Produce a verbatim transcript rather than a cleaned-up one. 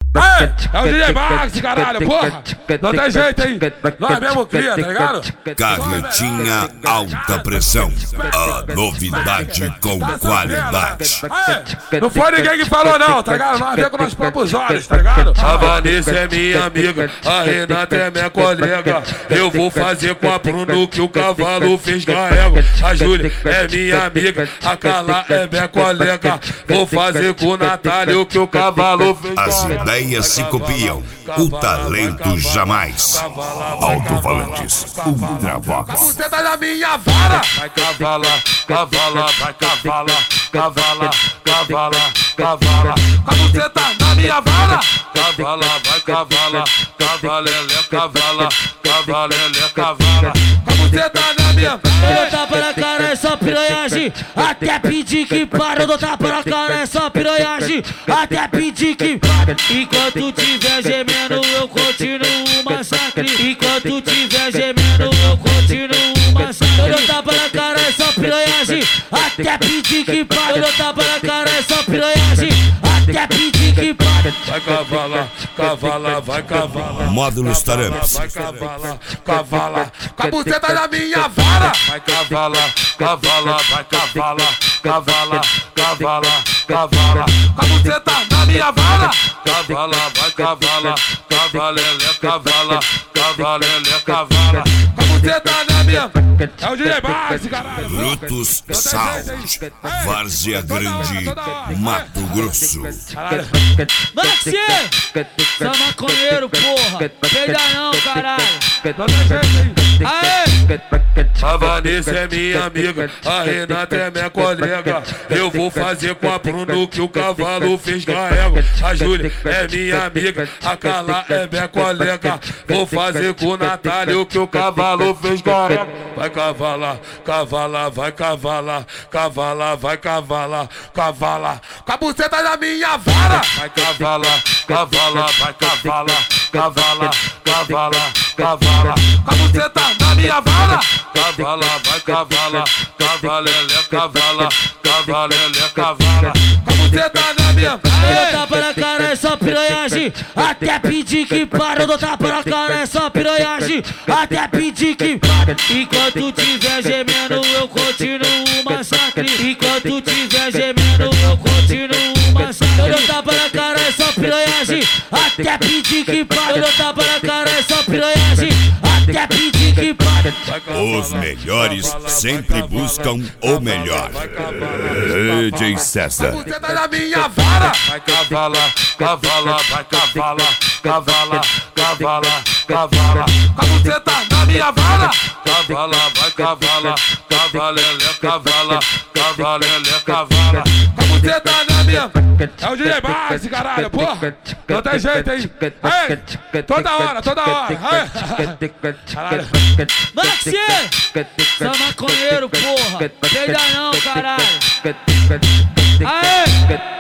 Aê, é o D J Max, caralho, porra! Não tem jeito, hein? Nós mesmo cria, tá ligado? Carretinha alta pressão, a novidade com qualidade. Aê, não foi ninguém que falou não, tá ligado? Nós vemos com nossos próprios olhos, tá ligado? A Vanessa é minha amiga, a Renata é minha colega. Eu vou fazer com a Bruno que o cavalo fez garrego. A Júlia é minha amiga, a Carla é minha colega. Vou fazer com o Natália o que o cavalo fez As garrego. ideias se copiam, o talento jamais. Alto-falantes, Ultravox. Você tá na minha vara! Vai cavala, cavala, vai cavala, cavala, cavala, cavala. A você tá na minha vara! Cavala, vai cavala, cavalele, cavala, cavalele, cavala. A você tá na minha Eu vara! dou tapa na cara, é só piranhagem. Até pedir que para. Eu dou tapa na cara, é só piranhagem. Até pedir que para. Enquanto tiver gemendo, eu continuo o massacre. Enquanto tiver gemendo, eu continuo o massacre. Eu dou tapa na cara, é só piranhagem. Até pedir que para. Eu dou tapa na cara, é só piranhagem. Até pedir que para. Vai cavala, cavala, vai cavala. Módulos Taramps. Vai cavala, cavala, A você tá na minha vara! vai cavala, cavala, vai cavala, cavala, cavala, cavala. A você tá na minha vara! Cavala, vai cavala, cavalele, cavala, cavalele, cavala. A você tá na minha... É o D J Max, caralho! Brutus Sound, Várzea Grande, Mato Grosso. Maxi! Sou maconheiro, porra! Peida não, caralho! Não tem jeito, hein? Aê! A Vanessa é minha amiga, a Renata é minha colega. Eu vou fazer com a Bruno que o cavalo fez garrego. A Júlia é minha amiga, a Carla é minha colega. Vou fazer com o Natália o que o cavalo fez garrego. Vai cavala, cavala, vai cavala, cavala, vai cavala, cavala. A você tá na minha vara! Vai cavala, cavala, vai cavala, cavala, cavala, cavala. A você tá na minha vara! Cavala, vai cavala, cavalele, cavala, cavalele, cavala. A você tá na minha Eu dou vara! tapa na cara, é só piranhagem. Até pedir que para. Eu dou tapa na cara, é só piranhagem. Até pedir que para. Enquanto tiver gemendo, eu continuo o massacre. Enquanto tiver gemendo, eu continuo o massacre. Eu dou tapa na cara, é só piranhagem. Até pedir que para. Eu dou tapa na cara, é só piranhagem. Até pedir que para. Os melhores sempre buscam o melhor. D J César. Você tá na minha vara! Vai cavala, cavala, vai cavala, cavala, cavala, cavala. A você tá na minha vara! Cavala, vai cavala, cavalele, cavala, cavalele, cavala. A você tá na minha... É o D J Max, caralho, porra! Não tem jeito, hein? Aê, toda hora, toda hora! Aê. Caralho! Maxi! Sou maconheiro, porra! Peida não, caralho! Aê!